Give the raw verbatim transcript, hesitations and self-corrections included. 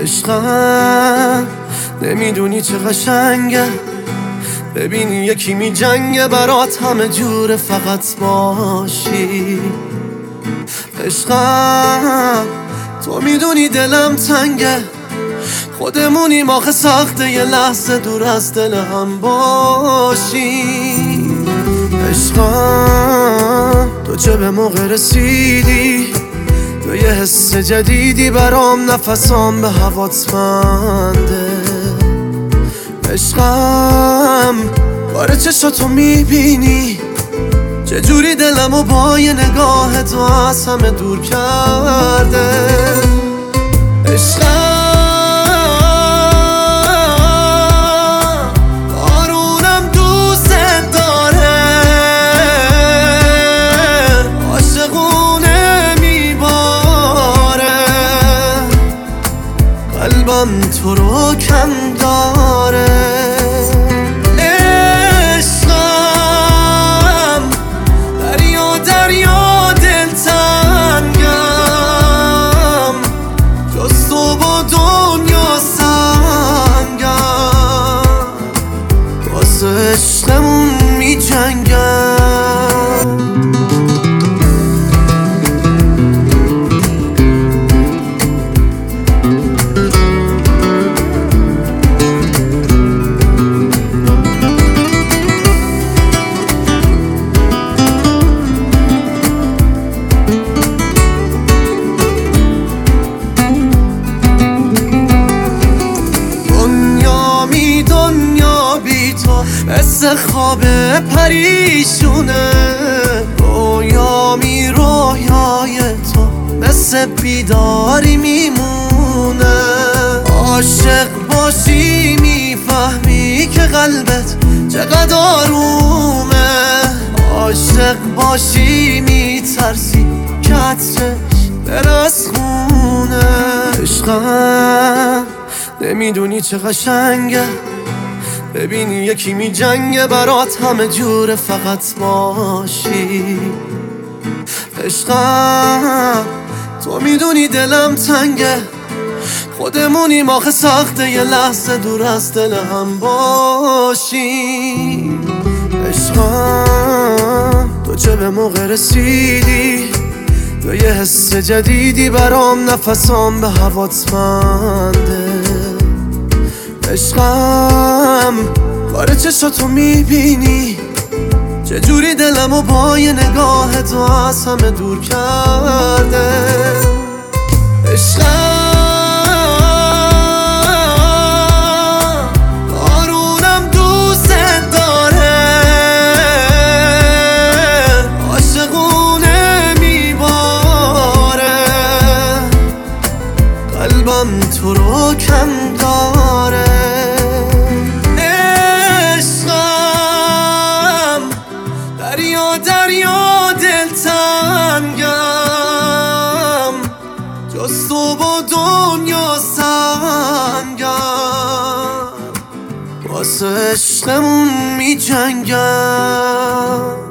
عشقم نمیدونی چه قشنگه، ببینی یکی می جنگه برات همه جوره فقط باشی. عشقم تو میدونی دلم تنگه، خودمونیم آخه سخته یه لحظه دور از دل هم باشی. عشقم تو چه به موقع رسیدی، تو یه حس جدیدی برام، نفسام به هوات منده. عشقم باره چشاتو میبینی، چجوری دلمو با یه نگاه تو از همه دور کرده. عشقم بارونم دوست داره، عاشقونه میباره، قلبم تو رو کم داره. عشقمون می جنگم. دنیا می دنیا بی تو مثل خواب پریشونه، رویا می رویای تو مثل بیداری میمونه. عاشق باشی میفهمی که قلبت چقدر آرومه، عاشق باشی میترسی که عطرش بره از خونه. عشقم نمیدونی چه قشنگه، ببینی یکی می جنگه برات همه جوره فقط باشی. عشقم تو میدونی دلم تنگه، خودمونیم آخه سخته یه لحظه دور از دل هم باشی. عشقم تو چه به موقع رسیدی، تو یه حس جدیدی برام، نفسام به هوات منده. عشقم باره چشاتو میبینی، چجوری دلمو با یه نگاه تو از همه دور کرده. عشقم بارونم دوست داره، عاشقونه میباره، قلبم تو رو کم داره. دریا دریا دلتنگم، جز تو با دنیا سنگم، واسه عشقمون می جنگم.